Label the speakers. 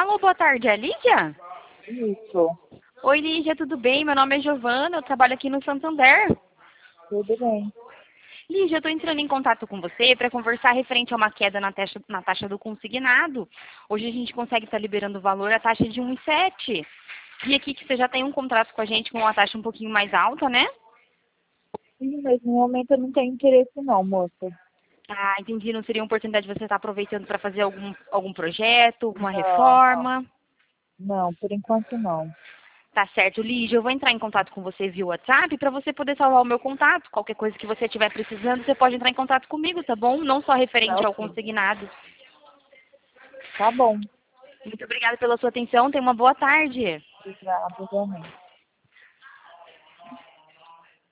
Speaker 1: Alô, boa tarde, é a Lídia?
Speaker 2: Isso,
Speaker 1: Oi, Lídia, tudo bem? Meu nome é Giovana, eu trabalho aqui no Santander.
Speaker 2: tudo bem.
Speaker 1: Lídia, eu estou entrando em contato com você para conversar referente a uma queda na taxa do consignado. Hoje a gente consegue estar liberando o valor, a taxa de 1,7. Vi aqui que você já tem um contrato com a gente com uma taxa um pouquinho mais alta, né?
Speaker 2: Sim, mas no momento eu não tenho interesse não, moça.
Speaker 1: Ah, entendi. Não seria uma oportunidade de você estar aproveitando para fazer algum projeto, alguma
Speaker 2: Não,
Speaker 1: reforma?
Speaker 2: não, por enquanto não.
Speaker 1: Tá certo, Lígia. Eu vou entrar em contato com você via WhatsApp para você poder salvar o meu contato. Qualquer coisa que você estiver precisando, você pode entrar em contato comigo, tá bom? Não só
Speaker 2: Tá
Speaker 1: referente ao
Speaker 2: ok.
Speaker 1: consignado.
Speaker 2: Tá bom.
Speaker 1: Muito obrigada pela sua atenção. Tenha uma boa tarde.
Speaker 2: Obrigada, igualmente.